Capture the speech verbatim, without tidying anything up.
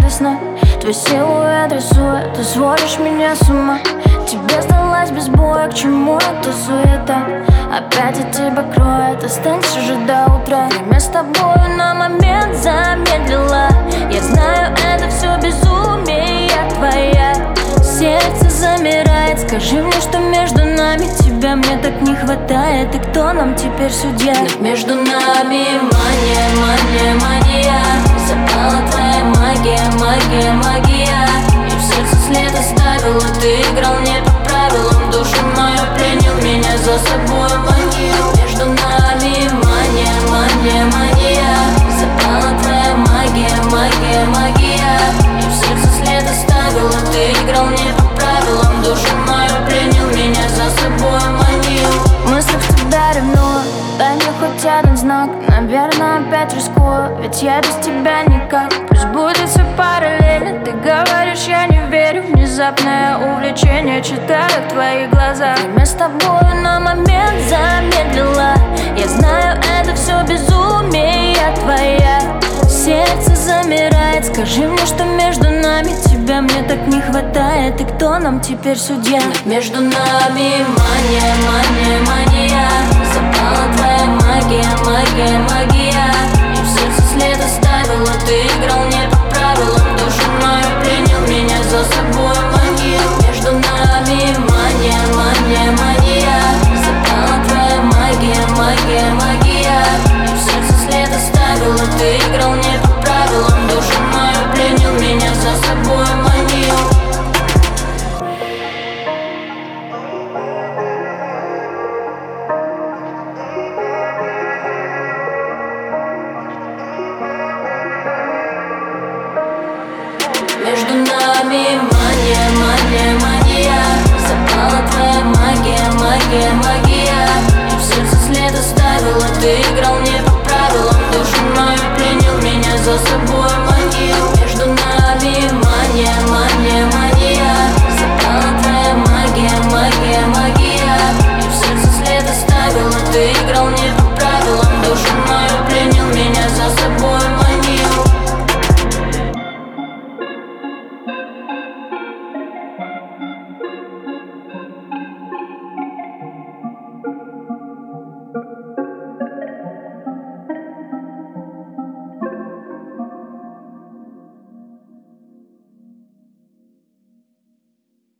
весной. Твой силуэт рисует, ты сводишь меня с ума. Тебе сдалась без боя, к чему эта суета? Опять от тебя кроет, останься же до утра. Время с тобою на момент замедлила. Я знаю, это все безумие твоя. Сердце замирает, скажи мне, что между нами. Тебя мне так не хватает, и кто нам теперь судья? Ведь между нами мания, мания, мания. Запала твоя магия, магия, магия. И в сердце след оставила, ты играл не по правилам. Душу мою пленил, меня за собой манил. Между нами мания, мания, мания. Запала твоя магия, магия, магия. И в сердце след оставила, ты играл не по правилам. Душу мою пленил, меня за собой манил. В мыслях всегда ревную, дай мне хоть один знак. Наверное, опять рискую, ведь я без тебя никак. Пусть будет все параллельно, ты говоришь, я не верю. Внезапное увлечение читаю в твоих глазах. Время с тобою на момент замедлила. Я знаю, это все безумие твоя. Сердце замирает, скажи мне, что между нами. Тебя мне так не хватает, и кто нам теперь судья? Между нами мания, мания, мания. Запала твоя магия, магия, магия. И в сердце след оставила, ты играл не по правилам. Душу мою пленил, меня за собой манил. Между нами мания, мания, мания. Запала твоя магия, магия, магия. И в сердце след оставила, ты играл не по правилам. Душу мою пленил, меня за собой манил. Между нами мания, мания, мания. Запала твоя магия, магия, магия. И в сердце след оставила, ты играл не по правилам. Душу мою пленил, меня за собой манил.